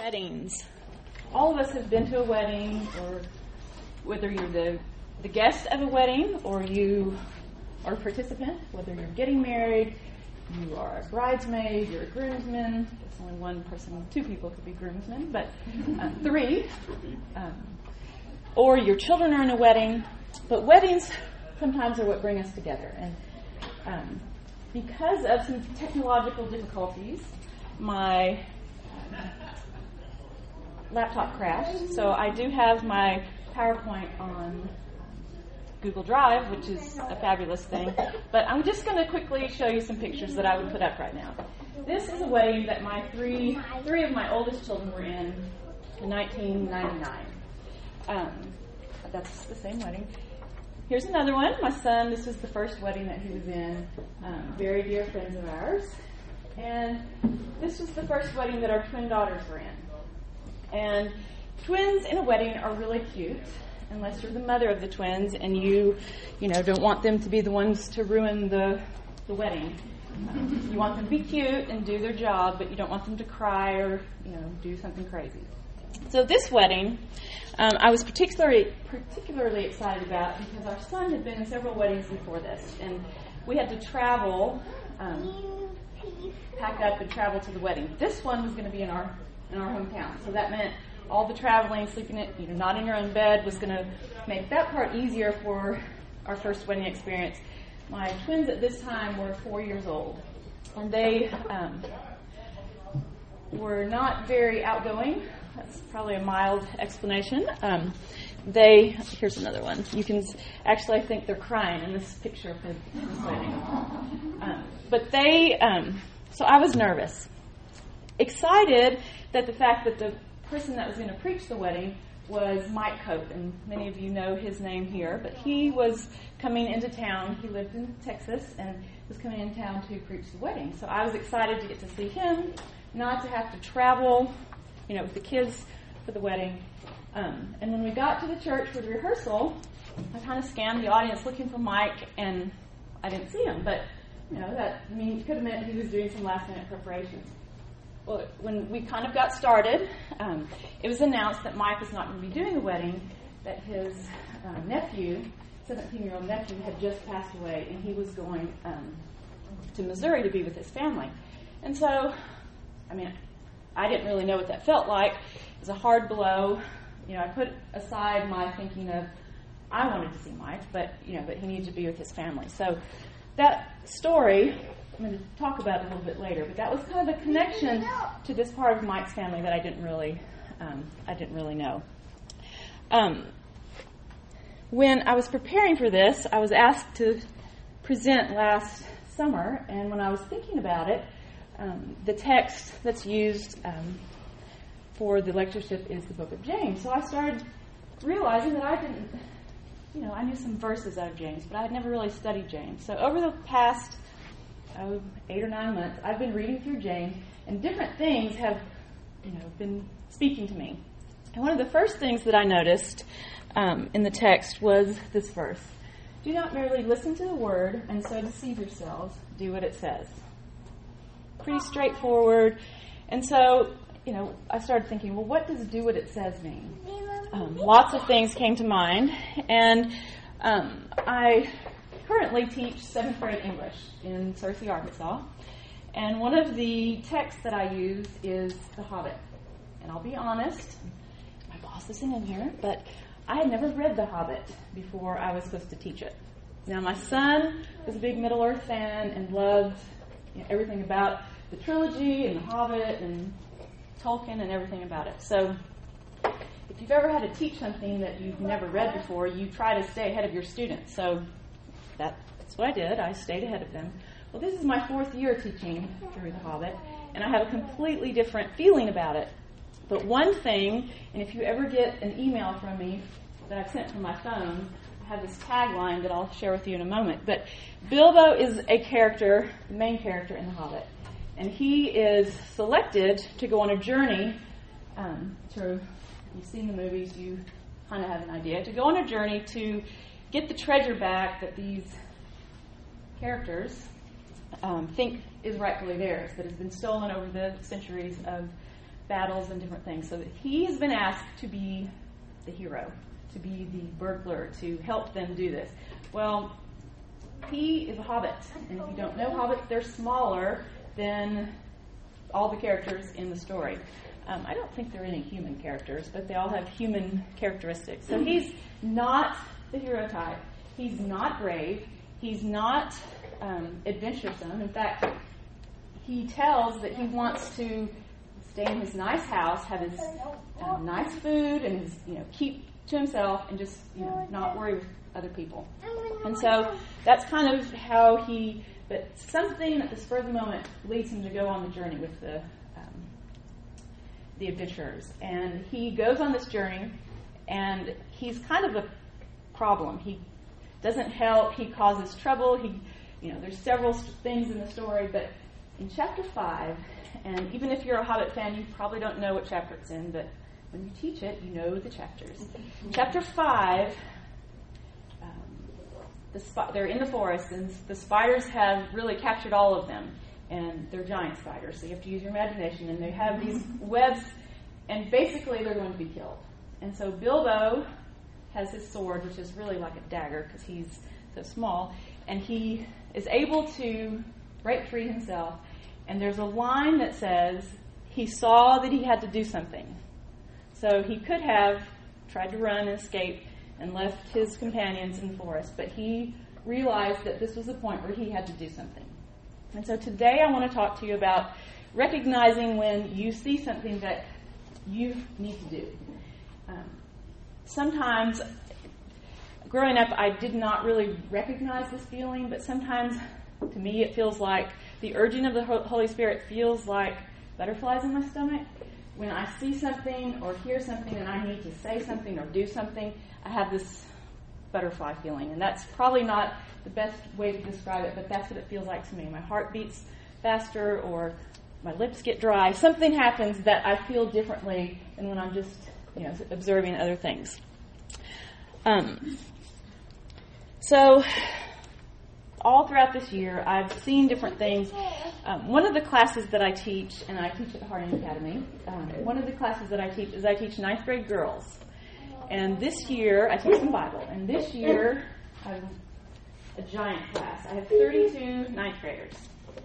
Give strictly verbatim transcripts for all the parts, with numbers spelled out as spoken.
Weddings. All of us have been to a wedding, or whether you're the, the guest of a wedding or you are a participant, whether you're getting married, you are a bridesmaid, you're a groomsman. There's only one person, two people could be groomsmen, but uh, three. Um, or your children are in a wedding. But weddings sometimes are what bring us together. And um, because of some technological difficulties, my laptop crashed, so I do have my PowerPoint on Google Drive, which is a fabulous thing, but I'm just going to quickly show you some pictures that I would put up right now. This is a wedding that my three three of my oldest children were in in nineteen ninety-nine. Um, that's the same wedding. Here's another one. My son, this was the first wedding that he was in, um, very dear friends of ours. And this was the first wedding that our twin daughters were in. And twins in a wedding are really cute, unless you're the mother of the twins and you, you know, don't want them to be the ones to ruin the the wedding. Um, you want them to be cute and do their job, but you don't want them to cry or, you know, do something crazy. So this wedding, um, I was particularly particularly excited about because our son had been in several weddings before this, and we had to travel, um, pack up and travel to the wedding. This one was going to be in our in our hometown. So that meant all the traveling, sleeping in, you know, not in your own bed was going to make that part easier for our first wedding experience. My twins at this time were four years old, and they um, were not very outgoing. That's probably a mild explanation. Um, they, here's another one. You can, actually, I think they're crying in this picture for this wedding. Um, but they, um, so I was nervous. Excited that the fact that the person that was going to preach the wedding was Mike Cope, and many of you know his name here, but he was coming into town. He lived in Texas and was coming in town to preach the wedding. So I was excited to get to see him, not to have to travel, you know, with the kids for the wedding. Um, and when we got to the church for the rehearsal, I kind of scanned the audience looking for Mike, and I didn't see him, but you know, that mean, could have meant he was doing some last-minute preparations. Well, when we kind of got started, um, it was announced that Mike was not going to be doing the wedding, that his uh, nephew, seventeen-year-old nephew, had just passed away, and he was going um, to Missouri to be with his family. And so, I mean, I didn't really know what that felt like. It was a hard blow. You know, I put aside my thinking of, I wanted to see Mike, but, you know, but he needed to be with his family. So that story, I'm going to talk about it a little bit later, but that was kind of a connection to this part of Mike's family that I didn't really, um, I didn't really know. Um, when I was preparing for this, I was asked to present last summer, and when I was thinking about it, um, the text that's used um, for the lectureship is the book of James. So I started realizing that I didn't, you know, I knew some verses out of James, but I had never really studied James. So over the past Oh, eight or nine months, I've been reading through James, and different things have, you know, been speaking to me. And one of the first things that I noticed um, in the text was this verse: "Do not merely listen to the word and so deceive yourselves. Do what it says." Pretty straightforward. And so, you know, I started thinking, well, what does "do what it says" mean? Um, lots of things came to mind, and um, I currently teach seventh grade English in Searcy, Arkansas, and one of the texts that I use is The Hobbit. And I'll be honest, my boss isn't in here, but I had never read The Hobbit before I was supposed to teach it. Now, my son was a big Middle-earth fan and loved, you know, everything about the trilogy and The Hobbit and Tolkien and everything about it. So if you've ever had to teach something that you've never read before, you try to stay ahead of your students. So That, that's what I did. I stayed ahead of them. Well, this is my fourth year teaching through The Hobbit, and I have a completely different feeling about it. But one thing, and if you ever get an email from me that I've sent from my phone, I have this tagline that I'll share with you in a moment. But Bilbo is a character, the main character in The Hobbit, and he is selected to go on a journey um, to, you've seen the movies, you kind of have an idea, to go on a journey to get the treasure back that these characters um, think is rightfully theirs, that has been stolen over the centuries of battles and different things. So he has been asked to be the hero, to be the burglar, to help them do this. Well, he is a hobbit, and if you don't know hobbits, they're smaller than all the characters in the story. Um, I don't think there are any human characters, but they all have human characteristics. So he's not the hero type. He's not brave. He's not um, adventuresome. In fact, he tells that he wants to stay in his nice house, have his uh, nice food, and his, you know, keep to himself, and just, you know, not worry with other people. And so that's kind of how he. But something at the spur of the moment leads him to go on the journey with the um, the adventurers, and he goes on this journey, and he's kind of a problem. He doesn't help. He causes trouble. He, you know, there's several things in the story, but in chapter five, and even if you're a Hobbit fan, you probably don't know what chapter it's in, but when you teach it, you know the chapters. Chapter five, um, the sp- they're in the forest, and the spiders have really captured all of them, and they're giant spiders, so you have to use your imagination, and they have these webs, and basically they're going to be killed. And so Bilbo has his sword, which is really like a dagger because he's so small, and he is able to break free himself. And there's a line that says he saw that he had to do something. So he could have tried to run and escape and left his companions in the forest, but he realized that this was the point where he had to do something. And so today I want to talk to you about recognizing when you see something that you need to do. Um, sometimes, growing up, I did not really recognize this feeling, but sometimes, to me, it feels like the urging of the Holy Spirit feels like butterflies in my stomach. When I see something or hear something and I need to say something or do something, I have this butterfly feeling. And that's probably not the best way to describe it, but that's what it feels like to me. My heart beats faster, or my lips get dry. Something happens that I feel differently than when I'm just, you know, observing other things. Um, so, all throughout this year, I've seen different things. Um, one of the classes that I teach, and I teach at Harding Academy, um, one of the classes that I teach is I teach ninth grade girls. And this year, I teach them Bible. And this year, I have a giant class. I have thirty-two ninth graders.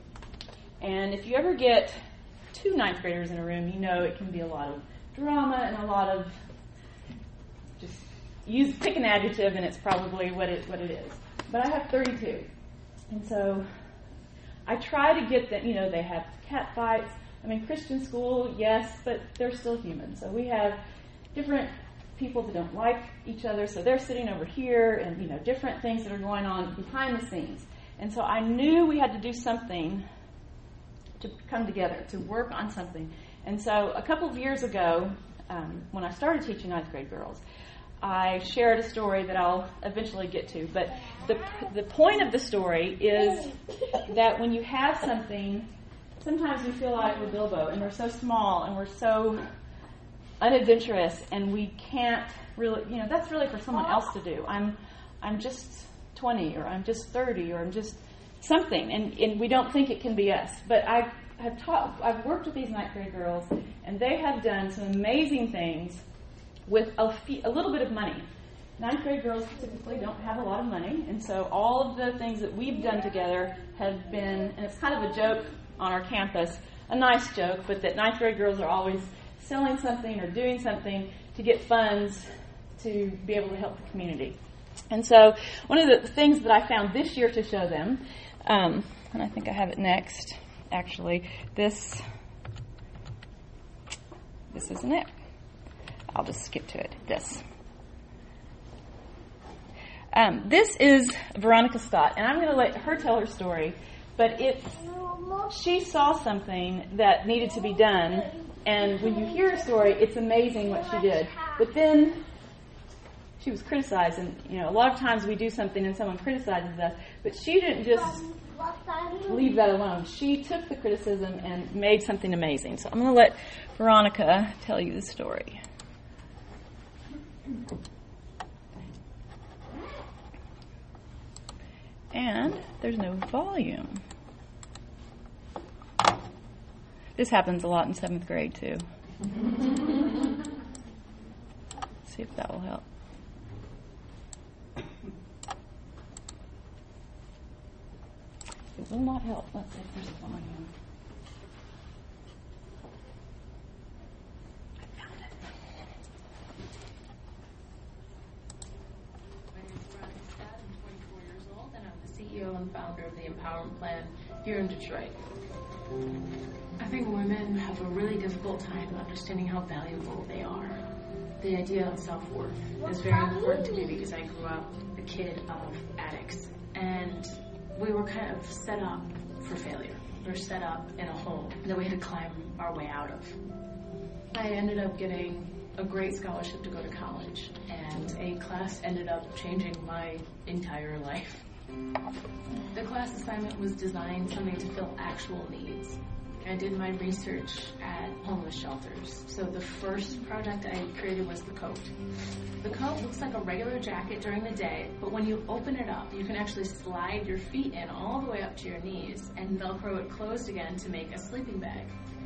And if you ever get two ninth graders in a room, you know it can be a lot of drama and a lot of just use pick an adjective, and it's probably what it what it is. But I have thirty-two. And so I try to get them, you know, they have cat fights. I mean, Christian school, yes, but they're still human. So we have different people that don't like each other, so they're sitting over here, and, you know, different things that are going on behind the scenes. And so I knew we had to do something to come together, to work on something. And so a couple of years ago, um, when I started teaching ninth grade girls, I shared a story that I'll eventually get to. But the the point of the story is that when you have something, sometimes we feel like we're Bilbo, and we're so small, and we're so unadventurous, and we can't really, you know, that's really for someone else to do. I'm I'm just twenty, or I'm just thirty, or I'm just something, and, and we don't think it can be us. But I have taught, I've worked with these ninth grade girls, and they have done some amazing things with a, fee, a little bit of money. Ninth grade girls typically don't have a lot of money, and so all of the things that we've done together have been, and it's kind of a joke on our campus, a nice joke, but that ninth grade girls are always selling something or doing something to get funds to be able to help the community. And so one of the things that I found this year to show them, um, and I think I have it next, actually, this, this isn't it. I'll just skip to it. This. Um, this is Veronica Scott, and I'm going to let her tell her story, but it's, she saw something that needed to be done, and when you hear her story, it's amazing what she did. But then she was criticized, and, you know, a lot of times we do something and someone criticizes us, but she didn't just leave that alone. She took the criticism and made something amazing. So I'm going to let Veronica tell you the story. And there's no volume. This happens a lot in seventh grade, too. See if that will help. It will not help. Let's see if there's a volume. I found it. My name is Veronica Scott. I'm twenty-four years old, and I'm the C E O and founder of the Empowerment Plan here in Detroit. I think women have a really difficult time understanding how valuable they are. The idea of self-worth is very important to me because I grew up a kid of addicts, and we were kind of set up for failure. We were set up in a hole that we had to climb our way out of. I ended up getting a great scholarship to go to college, and a class ended up changing my entire life. The class assignment was designed for me to fill actual needs. I did my research at homeless shelters. So the first project I created was the coat. The coat looks like a regular jacket during the day, but when you open it up, you can actually slide your feet in all the way up to your knees and Velcro it closed again to make a sleeping bag.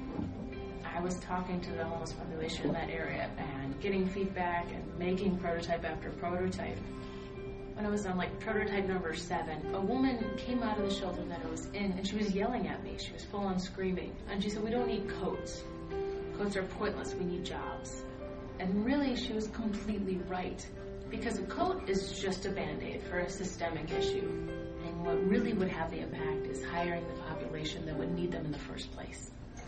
I was talking to the homeless population in that area and getting feedback and making prototype after prototype. When I was on like prototype number seven, a woman came out of the shelter that I was in and she was yelling at me. She was full on screaming. And she said, "We don't need coats. Coats are pointless. We need jobs." And really, she was completely right. Because a coat is just a Band-Aid for a systemic issue. And what really would have the impact is hiring the population that would need them in the first place.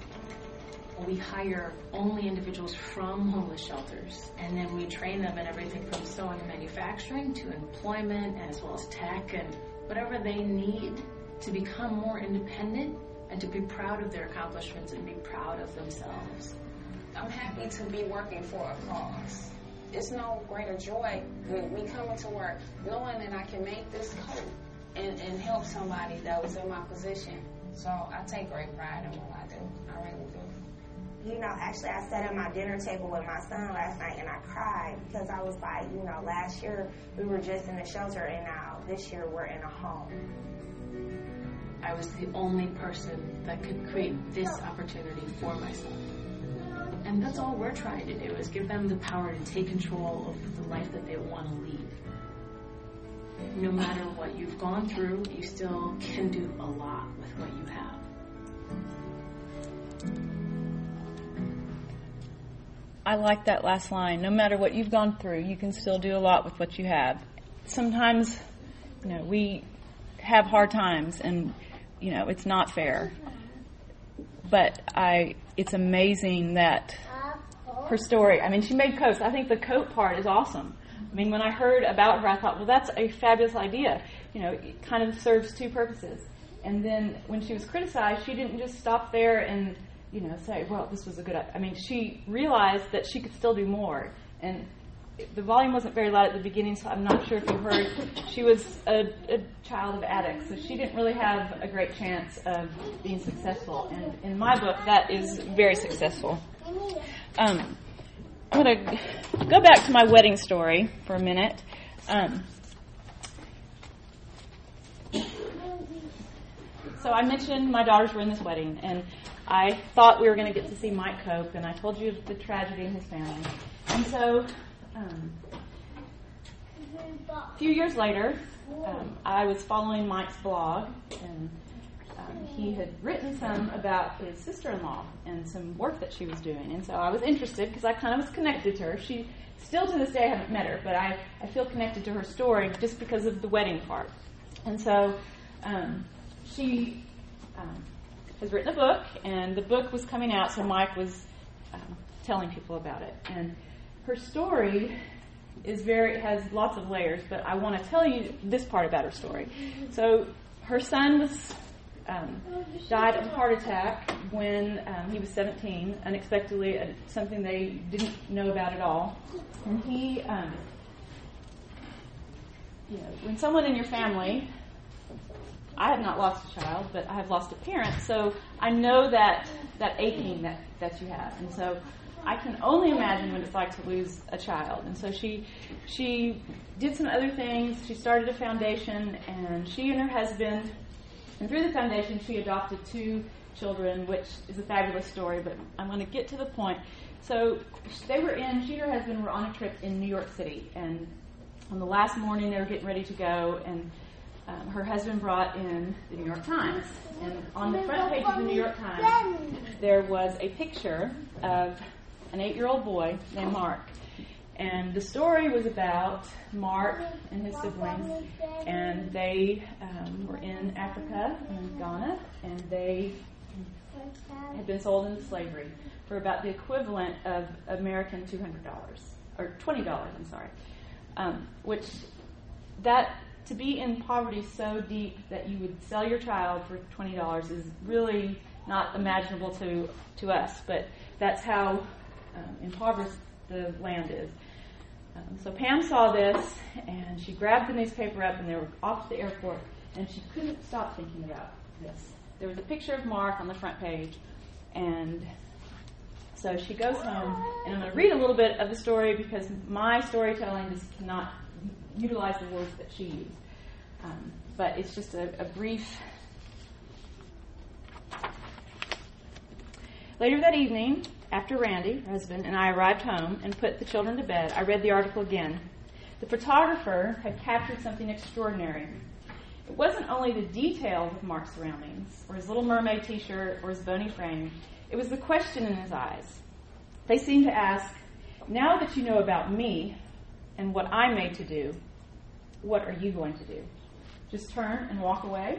We hire only individuals from homeless shelters, and then we train them in everything from sewing and manufacturing to employment, as well as tech and whatever they need to become more independent and to be proud of their accomplishments and be proud of themselves. I'm happy to be working for a cause. It's no greater joy than me coming to work knowing that I can make this coat and, and help somebody that was in my position. So I take great pride in what I do. I really do. You know, actually, I sat at my dinner table with my son last night and I cried because I was like, you know, last year we were just in a shelter and now this year we're in a home. I was the only person that could create this opportunity for myself. And that's all we're trying to do, is give them the power to take control of the life that they want to lead. No matter what you've gone through, you still can do a lot with what you have. I like that last line. No matter what you've gone through, you can still do a lot with what you have. Sometimes, you know, we have hard times and, you know, it's not fair. But I, it's amazing that her story, I mean, she made coats. I think the coat part is awesome. I mean, when I heard about her, I thought, well, that's a fabulous idea. You know, it kind of serves two purposes. And then when she was criticized, she didn't just stop there and, you know, say, well, this was a good idea. I mean, she realized that she could still do more. And the volume wasn't very loud at the beginning, so I'm not sure if you heard. She was a, a child of addicts, so she didn't really have a great chance of being successful. And in my book, that is very successful. Um, I'm going to go back to my wedding story for a minute. Um, so I mentioned my daughters were in this wedding, and I thought we were going to get to see Mike Cope, and I told you the tragedy in his family. And so um, a few years later, um, I was following Mike's blog, and um, he had written some about his sister-in-law and some work that she was doing. And so I was interested because I kind of was connected to her. She still to this day I haven't met her, but I, I feel connected to her story just because of the wedding part. And so um, she um, has written a book, and the book was coming out, so Mike was um, telling people about it. And her story is very has lots of layers, but I want to tell you this part about her story. So her son was um, died of a heart attack when um, he was seventeen, unexpectedly, uh, something they didn't know about at all. And he, um, you know, when someone in your family, I have not lost a child, but I have lost a parent, so I know that that aching that, that you have. And so I can only imagine what it's like to lose a child. And so she she did some other things. She started a foundation, and she and her husband, and through the foundation, she adopted two children, which is a fabulous story, but I'm going to get to the point. So they were in, she and her husband were on a trip in New York City, and on the last morning they were getting ready to go, and um, her husband brought in the New York Times. And on the front page of the New York Times, there was a picture of an eight-year-old boy named Mark. And the story was about Mark and his siblings, and they um, were in Africa, in Ghana, and they had been sold into slavery for about the equivalent of American two hundred dollars, or twenty dollars, I'm sorry. Um, which, that, to be in poverty so deep that you would sell your child for twenty dollars is really not imaginable to, to us, but that's how um, impoverished the land is. Um, so Pam saw this, and she grabbed the newspaper up, and they were off to the airport, and she couldn't stop thinking about this. There was a picture of Mark on the front page, and so she goes home, and I'm going to read a little bit of the story because my storytelling just cannot utilize the words that she used. Um, but it's just a, a brief. Later that evening, after Randy, her husband, and I arrived home and put the children to bed, I read the article again. The photographer had captured something extraordinary. It wasn't only the details of Mark's surroundings, or his Little Mermaid t-shirt, or his bony frame. It was the question in his eyes. They seemed to ask, now that you know about me and what I'm made to do, what are you going to do? Just turn and walk away?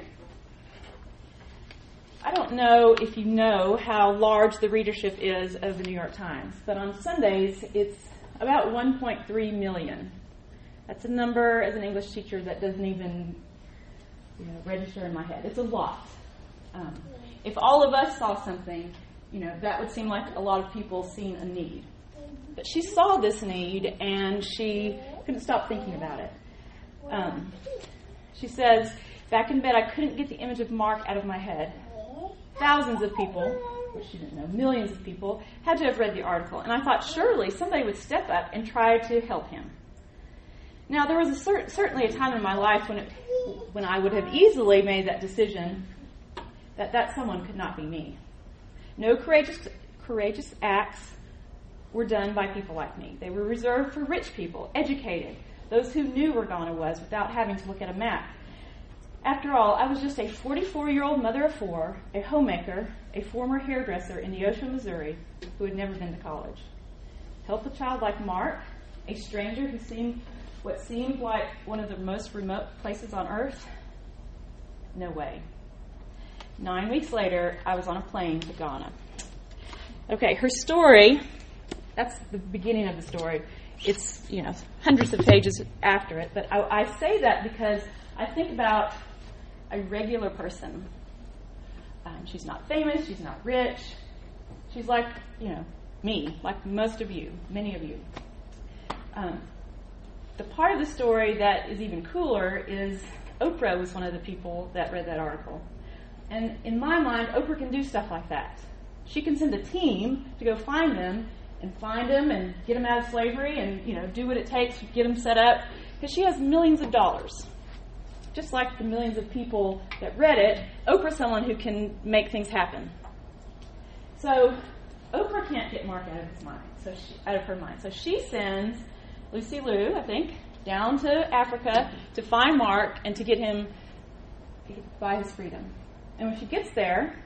I don't know if you know how large the readership is of the New York Times, but on Sundays it's about one point three million. That's a number as an English teacher that doesn't even you know, register in my head. It's a lot. Um, if all of us saw something, you know, that would seem like a lot of people seeing a need. But she saw this need, and she couldn't stop thinking about it. Um, she says, back in bed, I couldn't get the image of Mark out of my head. Thousands of people, which she didn't know, millions of people, had to have read the article. And I thought, surely somebody would step up and try to help him. Now, there was a cer- certainly a time in my life when it, when I would have easily made that decision that that someone could not be me. No courageous, courageous acts were done by people like me. They were reserved for rich people, educated, those who knew where Ghana was without having to look at a map. After all, I was just a forty-four-year-old mother of four, a homemaker, a former hairdresser in Neosho, Missouri, who had never been to college. Help a child like Mark, a stranger who seemed what seemed like one of the most remote places on earth? No way. Nine weeks later, I was on a plane to Ghana. Okay, her story, that's the beginning of the story. It's, you know, hundreds of pages after it, but I, I say that because I think about a regular person. Um, she's not famous, she's not rich. She's like, you know, me, like most of you, many of you. Um, the part of the story that is even cooler is Oprah was one of the people that read that article. And in my mind, Oprah can do stuff like that. She can send a team to go find them and find them and get them out of slavery and, you know, do what it takes to get them set up because she has millions of dollars. Just like the millions of people that read it, Oprah's someone who can make things happen. So Oprah can't get Mark out of his mind, so she, out of her mind. So she sends Lucy Liu, I think, down to Africa to find Mark and to get him to buy his freedom. And when she gets there,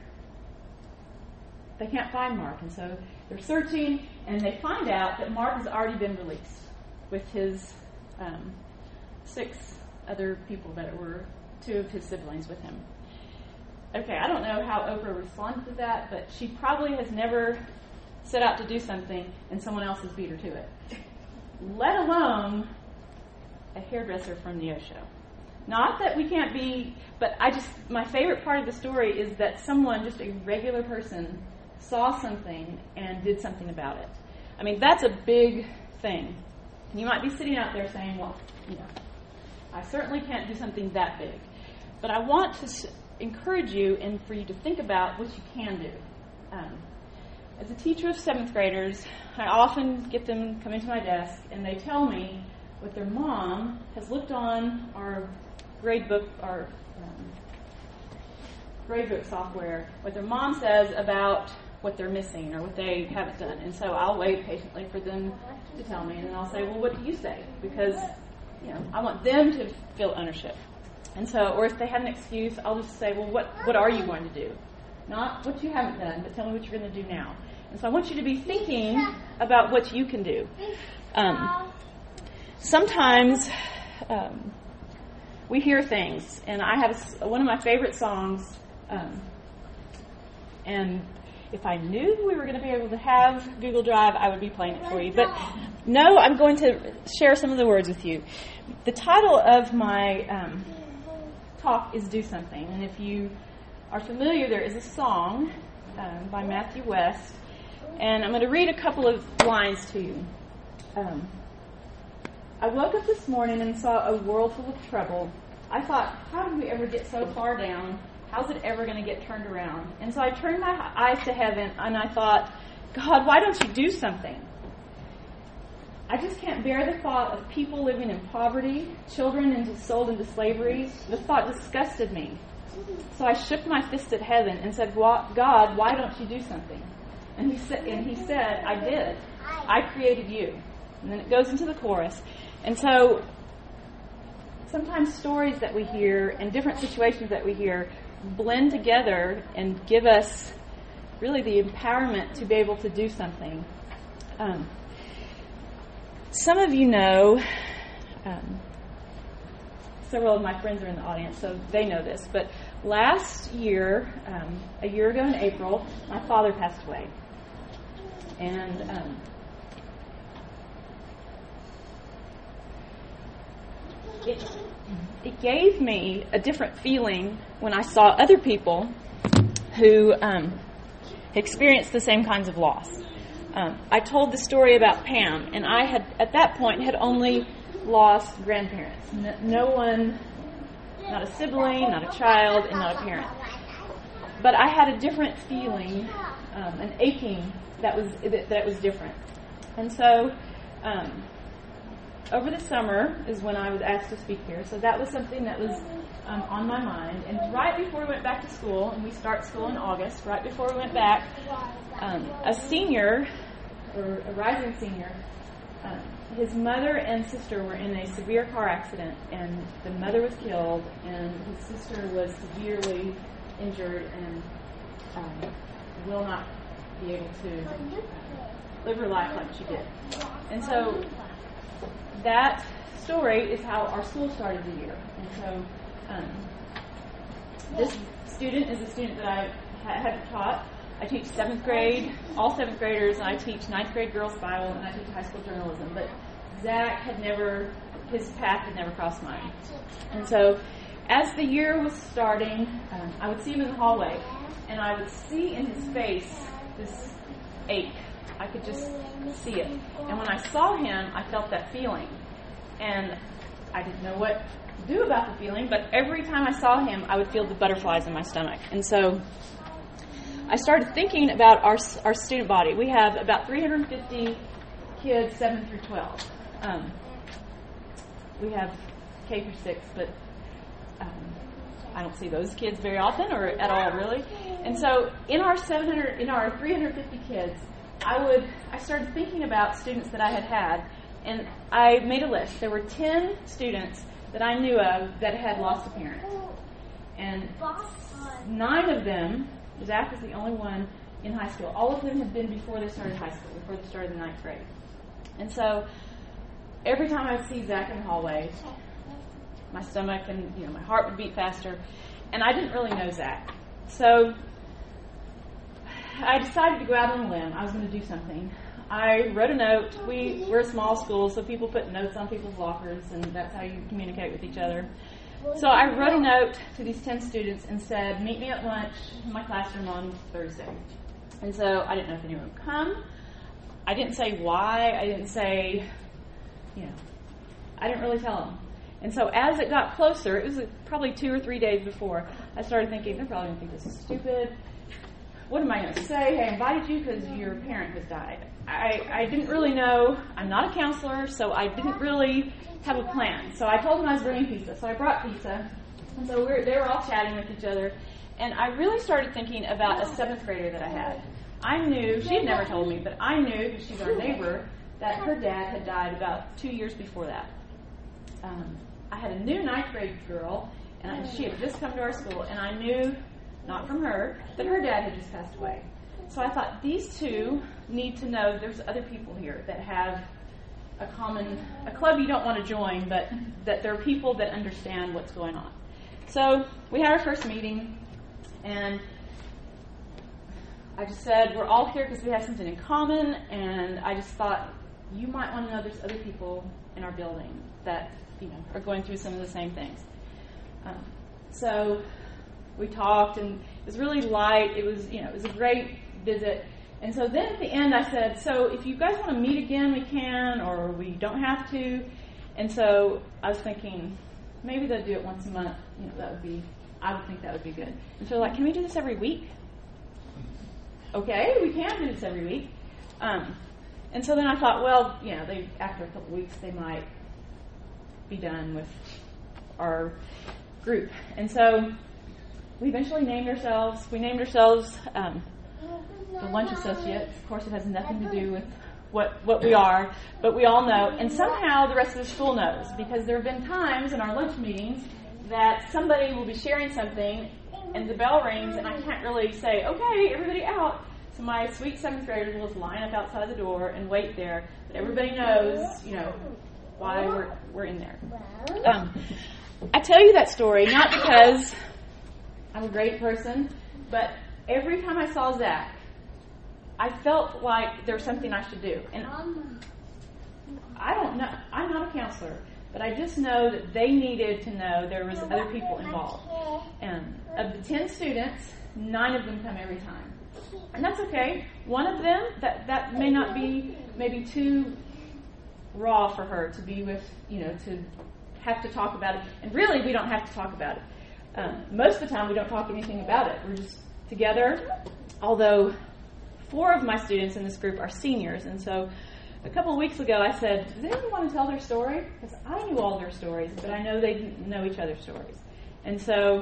they can't find Mark, and so they're searching, and they find out that Mark has already been released with his um, six other people that were two of his siblings with him. Okay, I don't know how Oprah responded to that, but she probably has never set out to do something and someone else has beat her to it. Let alone a hairdresser from Neosho. Not that we can't be, but I just, my favorite part of the story is that someone, just a regular person, saw something and did something about it. I mean, that's a big thing. You might be sitting out there saying, well, you know, I certainly can't do something that big. But I want to encourage you and for you to think about what you can do. Um, as a teacher of seventh graders, I often get them come into my desk and they tell me what their mom has looked on our grade book, our um, grade book software, what their mom says about what they're missing or what they haven't done. And so I'll wait patiently for them to tell me, and then I'll say, well, what do you say? Because, you know, I want them to feel ownership. And so, or if they have an excuse, I'll just say, well, what, what are you going to do? Not what you haven't done, but tell me what you're going to do now. And so I want you to be thinking about what you can do. Um, sometimes um, we hear things, and I have a, one of my favorite songs, um, and if I knew we were going to be able to have Google Drive, I would be playing it for you. But no, I'm going to share some of the words with you. The title of my um, talk is Do Something. And if you are familiar, there is a song um, by Matthew West. And I'm going to read a couple of lines to you. Um, I woke up this morning and saw a world full of trouble. I thought, how did we ever get so far down? How's it ever going to get turned around? And so I turned my eyes to heaven, and I thought, God, why don't you do something? I just can't bear the thought of people living in poverty, children into, sold into slavery. The thought disgusted me. So I shook my fist at heaven and said, God, why don't you do something? And he said, and he said, I did. I created you. And then it goes into the chorus. And so sometimes stories that we hear and different situations that we hear blend together and give us really the empowerment to be able to do something. Um, some of you know, um, several of my friends are in the audience, so they know this, but last year, um, a year ago in April, my father passed away. And um, it It gave me a different feeling when I saw other people who um, experienced the same kinds of loss. Um, I told the story about Pam, and I had, at that point, had only lost grandparents. No, no one, not a sibling, not a child, and not a parent. But I had a different feeling, um, an aching that was that, that was different. And so, um, over the summer is when I was asked to speak here, so that was something that was um, on my mind. And right before we went back to school, and we start school in August, right before we went back, um, a senior, or a rising senior, um, his mother and sister were in a severe car accident, and the mother was killed, and his sister was severely injured and um, will not be able to live her life like she did. And so that story is how our school started the year. And so um, this student is a student that I ha- have taught. I teach seventh grade, all seventh graders, and I teach ninth grade girls Bible, and I teach high school journalism. But Zach had never, his path had never crossed mine. And so as the year was starting, um, I would see him in the hallway, and I would see in his face this ache. I could just see it. And when I saw him, I felt that feeling. And I didn't know what to do about the feeling, but every time I saw him, I would feel the butterflies in my stomach. And so I started thinking about our our student body. We have about three hundred fifty kids, seven through twelve. Um, we have K through six, but um, I don't see those kids very often, or at all, really. And so in our seven hundred, in our three hundred fifty kids, I would, I started thinking about students that I had had, and I made a list. There were ten students that I knew of that had lost a parent. And nine of them, Zach was the only one in high school. All of them had been before they started high school, before they started the ninth grade. And so every time I would see Zach in the hallway, my stomach and, you know, my heart would beat faster. And I didn't really know Zach. So I decided to go out on a limb. I was going to do something. I wrote a note. We, we're a small school, so people put notes on people's lockers, and that's how you communicate with each other. So I wrote a note to these ten students and said, meet me at lunch in my classroom on Thursday. And so I didn't know if anyone would come. I didn't say why. I didn't say, you know, I didn't really tell them. And so as it got closer, it was probably two or three days before, I started thinking, they're probably going to think this is stupid. What am I going to say? Hey, I invited you because your parent has died. I, I didn't really know. I'm not a counselor, so I didn't really have a plan. So I told them I was bringing pizza. So I brought pizza. And so we were, they were all chatting with each other. And I really started thinking about a seventh grader that I had. I knew, she had never told me, but I knew, because she's our neighbor, that her dad had died about two years before that. Um, I had a new ninth grade girl, and I, she had just come to our school, and I knew, not from her, that her dad had just passed away. So I thought, these two need to know there's other people here that have a common, a club you don't want to join, but that there are people that understand what's going on. So we had our first meeting, and I just said, we're all here because we have something in common, and I just thought, you might want to know there's other people in our building that, you know, are going through some of the same things. Um, so we talked, and it was really light. It was, you know, it was a great visit. And so then at the end I said, so if you guys want to meet again, we can, or we don't have to. And so I was thinking, maybe they'll do it once a month. You know, that would be, I would think that would be good. And so they're like, can we do this every week? Okay, we can do this every week. Um, and so then I thought, well, you know, they after a couple weeks they might be done with our group. And so we eventually named ourselves. We named ourselves um, the Lunch Associates. Of course, it has nothing to do with what what we are, but we all know. And somehow the rest of the school knows, because there have been times in our lunch meetings that somebody will be sharing something, and the bell rings, and I can't really say, okay, everybody out. So my sweet seventh graders will just line up outside the door and wait there. But everybody knows, you know, why we're we're in there. Um, I tell you that story not because I'm a great person, but every time I saw Zach, I felt like there was something I should do. And I don't know, I'm not a counselor, but I just know that they needed to know there was other people involved. And of the ten students, nine of them come every time. And that's okay. One of them, that, that may not be maybe too raw for her to be with, you know, to have to talk about it. And really, we don't have to talk about it. Um, most of the time, we don't talk anything about it. We're just together, although four of my students in this group are seniors. And so a couple of weeks ago, I said, does anyone want to tell their story? Because I knew all their stories, but I know they didn't know each other's stories. And so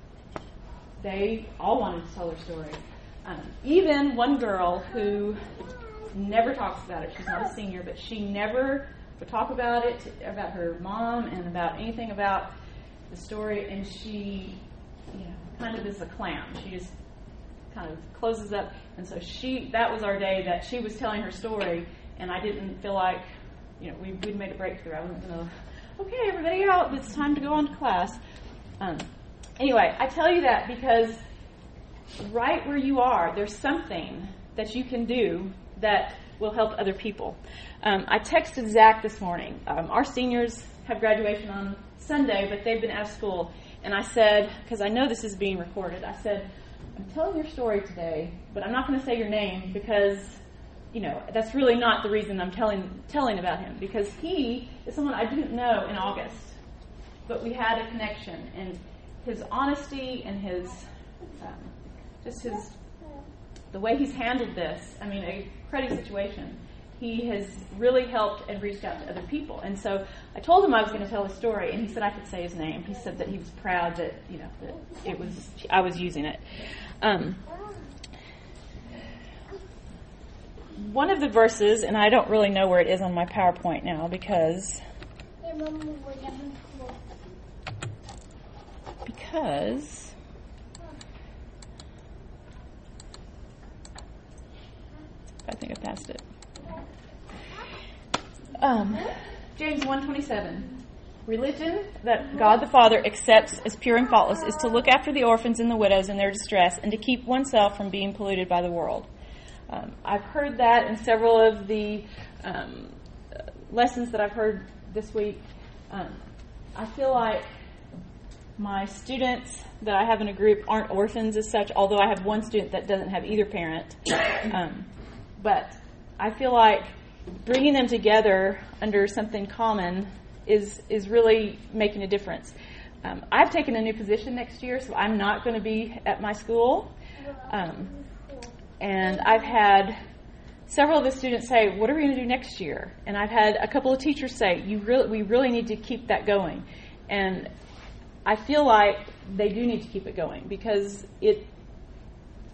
they all wanted to tell their story. Um, even one girl who never talks about it, she's not a senior, but she never would talk about it, about her mom and about anything about the story, and she, you know, kind of is a clown. She just kind of closes up, and so she, that was our day that she was telling her story, and I didn't feel like, you know, we, we'd made a breakthrough. I wasn't going to, okay, everybody out, it's time to go on to class. Um, anyway, I tell you that because right where you are, there's something that you can do that will help other people. Um, I texted Zach this morning. Um, our seniors have graduation on Sunday, but they've been out of school. And I said, because I know this is being recorded, I said, I'm telling your story today, but I'm not going to say your name because, you know, that's really not the reason I'm telling telling about him. Because he is someone I didn't know in August, but we had a connection. And his honesty and his, um, just his, the way he's handled this, I mean, a credit situation, he has really helped and reached out to other people. And so I told him I was going to tell his story, and he said I could say his name. He said that he was proud that, you know, that it was, I was using it. Um, one of the verses, and I don't really know where it is on my PowerPoint now because because I think I passed it. Um, James one twenty-seven. Religion that God the Father accepts as pure and faultless is to look after the orphans and the widows in their distress and to keep oneself from being polluted by the world. Um, I've heard that in several of the um, lessons that I've heard this week. Um, I feel like my students that I have in a group aren't orphans as such, although I have one student that doesn't have either parent. Um, but I feel like bringing them together under something common is is really making a difference. Um, I've taken a new position next year, so I'm not going to be at my school. Um, and I've had several of the students say, what are we going to do next year? And I've had a couple of teachers say, "You really, we really need to keep that going." And I feel like they do need to keep it going because it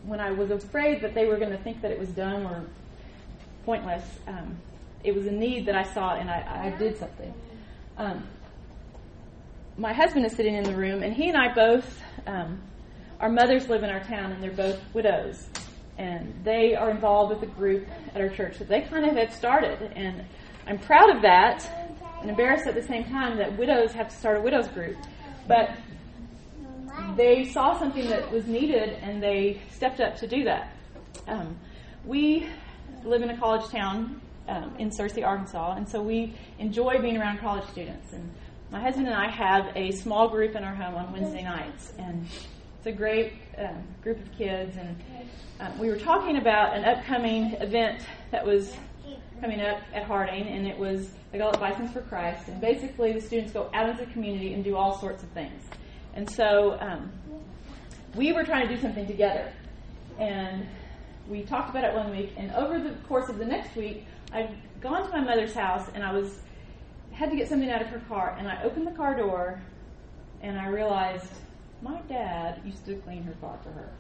when I was afraid that they were going to think that it was dumb or pointless, um, it was a need that I saw, and I, I did something. Um, my husband is sitting in the room, and he and I both, um, our mothers live in our town, and they're both widows. And they are involved with a group at our church that they kind of have started. And I'm proud of that and embarrassed at the same time that widows have to start a widows group. But they saw something that was needed, and they stepped up to do that. Um, we live in a college town um, in Searcy, Arkansas, and so we enjoy being around college students. And my husband and I have a small group in our home on Wednesday nights, and it's a great um, group of kids. And um, we were talking about an upcoming event that was coming up at Harding, and it was, they call it Bisons for Christ, and basically the students go out into the community and do all sorts of things. And so um, we were trying to do something together, and we talked about it one week, and over the course of the next week, I'd gone to my mother's house, and I was had to get something out of her car, and I opened the car door, and I realized my dad used to clean her car for her.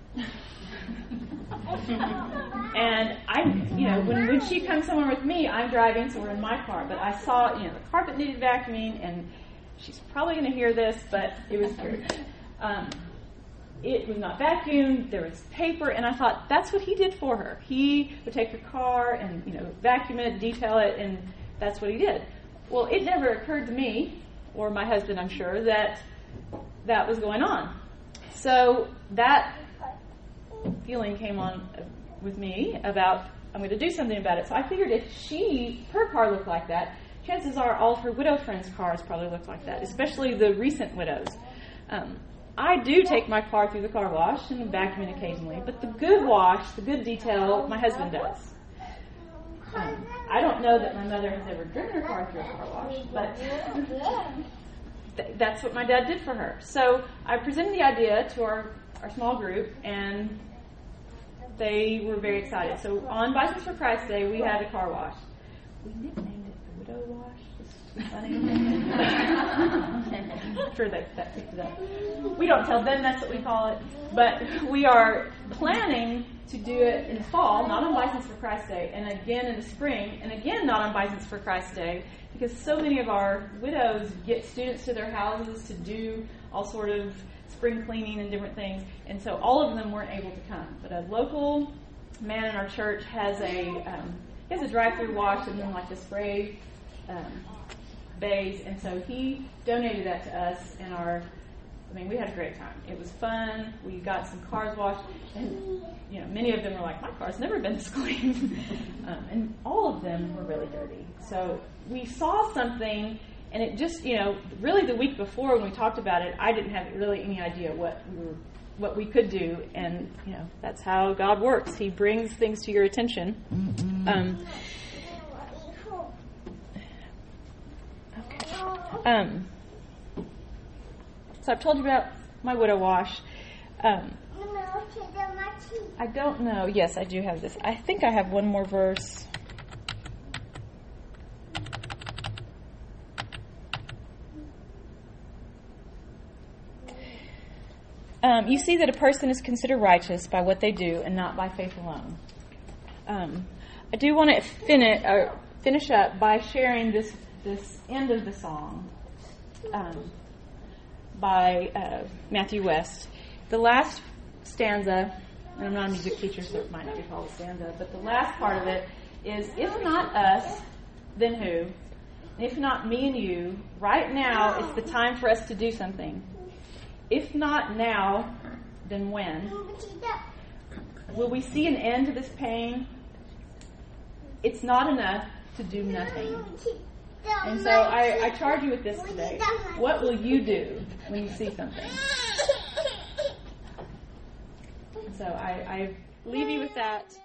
And I, you know, when, when she comes somewhere with me, I'm driving, so we're in my car, but I saw, you know, the carpet needed vacuuming, and she's probably going to hear this, but it was true. Um, it was not vacuumed, there was paper, and I thought, that's what he did for her. He would take her car and, you know, vacuum it, detail it, and that's what he did. Well, it never occurred to me, or my husband, I'm sure, that that was going on. So that feeling came on with me about, I'm going to do something about it. So I figured if she, her car looked like that, chances are all of her widow friends' cars probably look like that, especially the recent widows. Um, I do take my car through the car wash and vacuum it occasionally, but the good wash, the good detail, my husband does. Um, I don't know that my mother has ever driven her car through a car wash, but th- that's what my dad did for her. So I presented the idea to our, our small group, and they were very excited. So on Bisons for Christ Day, we had a car wash. We nicknamed it the Widow Wash. It's funny. I'm sure that, that picked it up. We don't tell them that's what we call it, but we are planning to do it in the fall, not on Bisons for Christ Day, and again in the spring, and again not on Bisons for Christ Day, because so many of our widows get students to their houses to do all sort of spring cleaning and different things, and so all of them weren't able to come. But a local man in our church has a um, he has a drive-through wash and then like the spray um, bays, and so he donated that to us, and our I mean, we had a great time. It was fun. We got some cars washed, and you know, many of them were like, "My car's never been this clean," um, and all of them were really dirty. So we saw something, and it just, you know, really the week before when we talked about it, I didn't have really any idea what we were, what we could do, and you know, that's how God works. He brings things to your attention. Um, okay. Um. So I've told you about my widow wash. Um, I don't know. Yes, I do have this. I think I have one more verse. Um, you see that a person is considered righteous by what they do and not by faith alone. Um, I do want to finish, uh, finish up by sharing this, this end of the song. Um, by uh, Matthew West. The last stanza, and I'm not a music teacher, so it might not be called a stanza, but the last part of it is, if not us, then who? If not me and you, right now it's the time for us to do something. If not now, then when? Will we see an end to this pain? It's not enough to do nothing. And so I, I charge you with this today. What will you do when you see something? So I, I leave you with that.